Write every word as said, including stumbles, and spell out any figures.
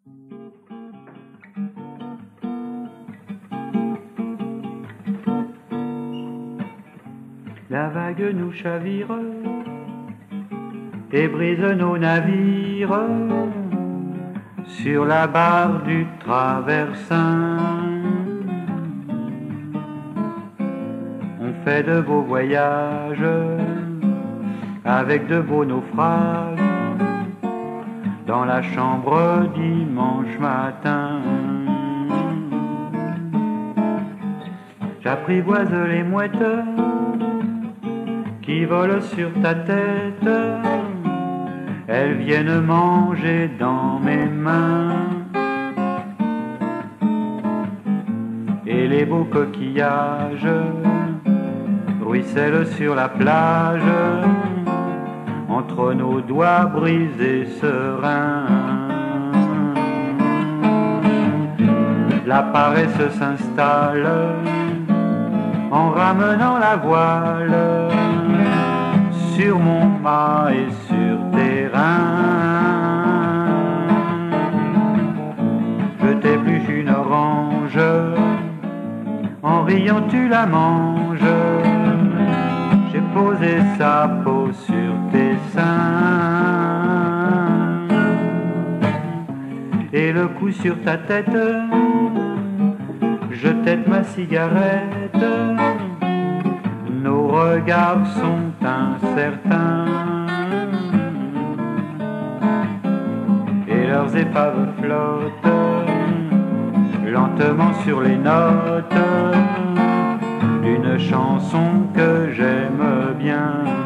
La vague nous chavire et brise nos navires sur la barre du traversin. On fait de beaux voyages avec de beaux naufrages dans la chambre dimanche matin. J'apprivoise les mouettes qui volent sur ta tête, elles viennent manger dans mes mains. Et les beaux coquillages ruissellent sur la plage, entre nos doigts brisés sereins. La paresse s'installe en ramenant la voile sur mon mât et sur tes reins. Je t'épluche une orange, en riant tu la manges. J'ai posé sa peau sur tes seins et le coup sur ta tête, je tête ma cigarette. Nos regards sont incertains et leurs épaves flottent lentement sur les notes d'une chanson que j'aime bien.